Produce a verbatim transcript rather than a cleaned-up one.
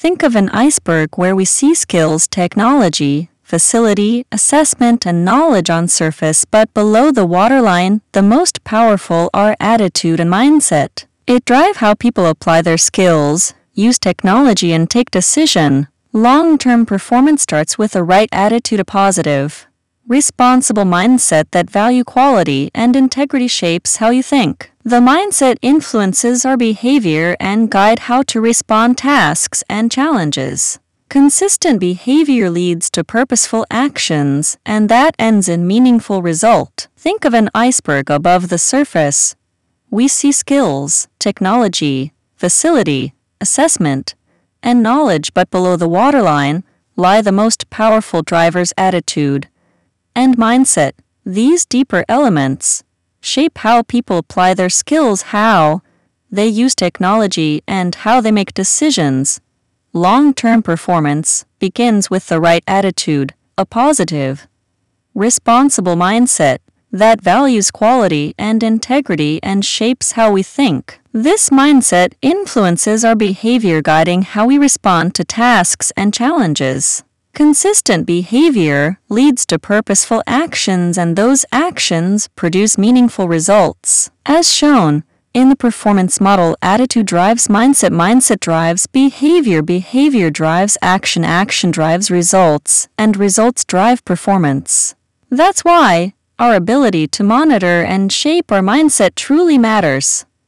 Think of an iceberg where we see skills, technology, facility, assessment, and knowledge on surface, but below the waterline, the most powerful are attitude and mindset. It drive how people apply their skills, use technology, and take decision. Long-term performance starts with a right attitude, a positive, responsible mindset that value quality and integrity shapes how you think. The mindset influences our behavior and guide how to respond to tasks and challenges. Consistent behavior leads to purposeful actions, and that ends in meaningful result. Think of an iceberg. Above the surface, we see skills, technology, facility, assessment, and knowledge, but below the waterline lie the most powerful drivers: attitude and mindset. These deeper elements shape how people apply their skills, how they use technology, and how they make decisions. Long-term performance begins with the right attitude, a positive, responsible mindset that values quality and integrity and shapes how we think. This mindset influences our behavior, guiding how we respond to tasks and challenges. Consistent behavior leads to purposeful actions, and those actions produce meaningful results. As shown in the performance model, attitude drives mindset, mindset drives behavior, behavior drives action, action drives results, and results drive performance. That's why our ability to monitor and shape our mindset truly matters.